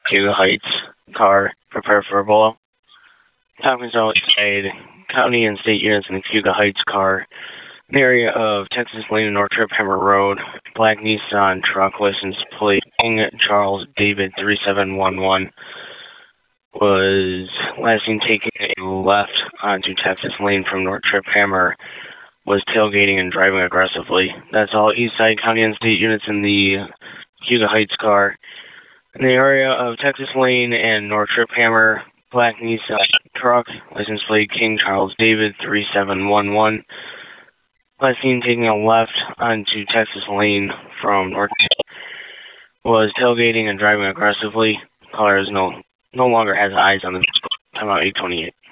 Cuba Heights car prepared for a blow. Tompkins outside county and state units in the Cuba Heights car in the area of Texas Lane and North Trip Hammer Road. Black Nissan truck license plate King Charles David 3711 was last seen taking a left onto Texas Lane from North Trip Hammer, was tailgating and driving aggressively. That's all Eastside County and state units in the Cuba Heights car. In the area of Texas Lane and North Trip Hammer, Black Nissan truck, license plate King Charles David 3711. Last seen taking a left onto Texas Lane from North, was tailgating and driving aggressively. Caller is no longer has eyes on the vehicle. Time out 828.